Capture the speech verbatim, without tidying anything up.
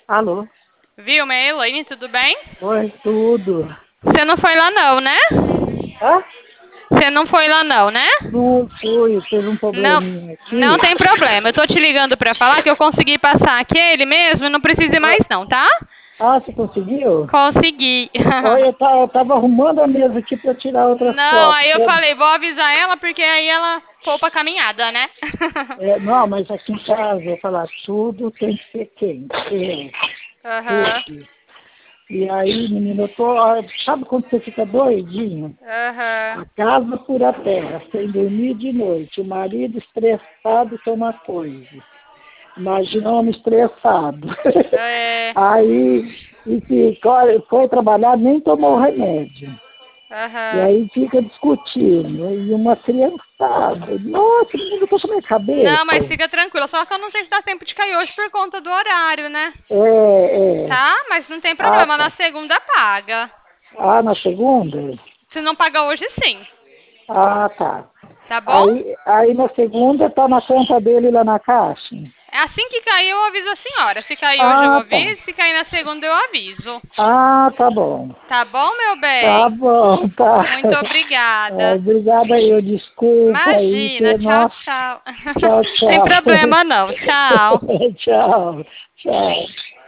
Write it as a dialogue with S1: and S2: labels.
S1: Alô?
S2: Viu, minha Elaine, tudo bem?
S1: Oi, tudo.
S2: Você não foi lá não, né?
S1: Hã?
S2: Você não foi lá não, né?
S1: Não fui, teve um
S2: Não,
S1: probleminha aqui.
S2: não tem problema. Eu tô te ligando pra falar que eu consegui passar aquele mesmo e não precisa ir
S1: Ah,
S2: mais não, tá?
S1: ah, você conseguiu?
S2: Consegui.
S1: Olha, eu tava, eu tava arrumando a mesa aqui pra tirar outras
S2: Não,
S1: fotos.
S2: aí eu
S1: É,
S2: falei, vou avisar ela porque aí ela for pra caminhada, né?
S1: é, não, mas aqui em casa, eu falar, tudo tem que ser quente. É,
S2: Aham,
S1: tudo. E aí, menina, eu tô. ah, Sabe quando você fica doidinho?
S2: aham.
S1: A casa por a terra, sem dormir de noite, o marido estressado com uma coisa. Imagina um homem estressado.
S2: É,
S1: Aí, e ficou, foi trabalhar, nem tomou remédio. E
S2: aham.
S1: aí fica discutindo. E uma criançada. Nossa, menino, puxa minha
S2: Não, mas
S1: cabeça.
S2: fica tranquila, só que eu não sei se dá tempo de cair hoje por conta do horário, né?
S1: É, é.
S2: Tá? Mas não tem
S1: Ah,
S2: problema, na
S1: tá.
S2: segunda paga.
S1: Ah, na segunda?
S2: Se não paga hoje, sim.
S1: Ah, tá.
S2: Tá bom?
S1: Aí, aí na segunda tá na conta dele lá na caixa.
S2: É assim que cair, eu aviso a senhora. Se cair hoje, eu
S1: Ah, tá.
S2: aviso. Se cair na segunda, eu aviso.
S1: Ah, tá bom.
S2: Tá bom, meu
S1: Tá
S2: bem?
S1: bom, tá.
S2: Muito
S1: Ah,
S2: obrigada.
S1: obrigada aí, eu desculpa aí,
S2: Imagina.
S1: que,
S2: Tchau,
S1: nossa,
S2: tchau.
S1: tchau,
S2: Sem
S1: tchau.
S2: problema, não. Tchau.
S1: Tchau, tchau.